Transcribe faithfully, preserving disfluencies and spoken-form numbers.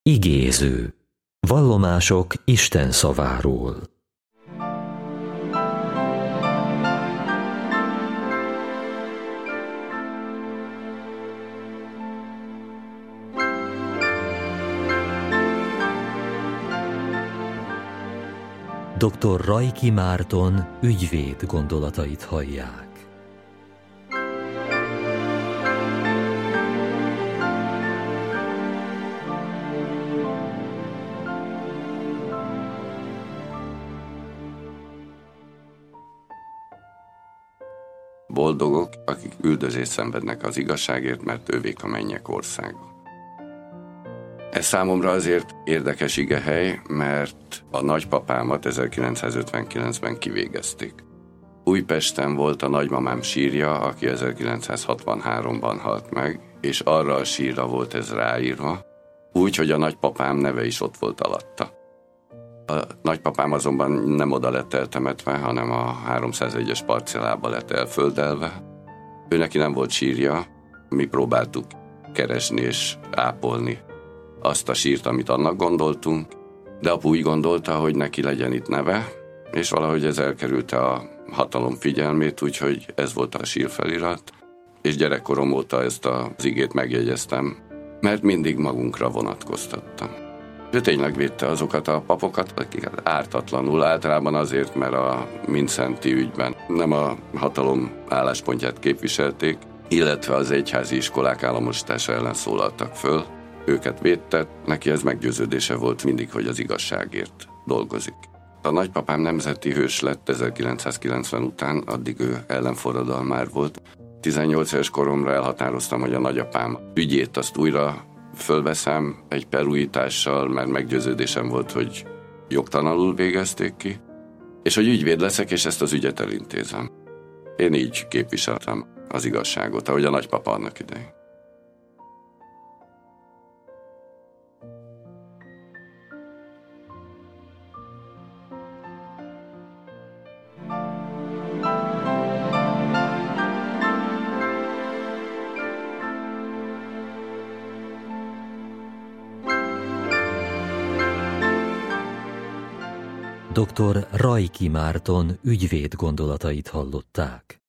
Igéző. Vallomások Isten szaváról. doktor Rajki Márton ügyvéd gondolatait hallják. Boldogok, akik üldözést szenvednek az igazságért, mert ővék a mennyek országa. Ez számomra azért érdekes igehely, mert a nagypapámat ezerkilencszázötvenkilencben kivégezték. Újpesten volt a nagymamám sírja, aki ezerkilencszázhatvanháromban halt meg, és arra a sírra volt ez ráírva, úgy, hogy a nagypapám neve is ott volt alatta. A nagypapám azonban nem oda lett eltemetve, hanem a háromszázegyes parcellába lett elföldelve. Ő neki nem volt sírja, mi próbáltuk keresni és ápolni azt a sírt, amit annak gondoltunk, de apu úgy gondolta, hogy neki legyen itt neve, és valahogy ez elkerülte a hatalom figyelmét, úgyhogy ez volt a sírfelirat, és gyerekkorom óta ezt az igét megjegyeztem, mert mindig magunkra vonatkoztattam. Ő tényleg védte azokat a papokat, akik ártatlanul, általában azért, mert a Mindszenty ügyben nem a hatalom álláspontját képviselték, illetve az egyházi iskolák államosítása ellen szólaltak föl. Őket védte, neki ez meggyőződése volt mindig, hogy az igazságért dolgozik. A nagypapám nemzeti hős lett ezerkilencszázkilencven után, addig ő ellenforradalmár volt. tizennyolc éves koromra elhatároztam, hogy a nagyapám ügyét azt újra fölveszem egy perújítással, mert meggyőződésem volt, hogy jogtalanul végezték ki, és hogy ügyvéd leszek, és ezt az ügyet elintézem. Én így képviseltem az igazságot, ahogy a nagypapa annak idején. doktor Rajki Márton ügyvéd gondolatait hallották.